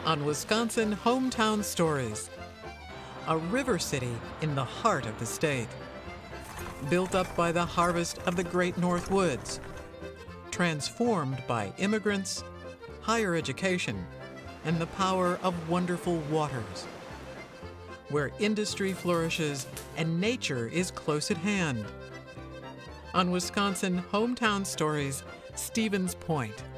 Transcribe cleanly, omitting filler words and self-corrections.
on Wisconsin Hometown Stories, a river city in the heart of the state, built up by the harvest of the Great North Woods, transformed by immigrants, higher education, and the power of wonderful waters, where industry flourishes and nature is close at hand. On Wisconsin Hometown Stories, Stevens Point.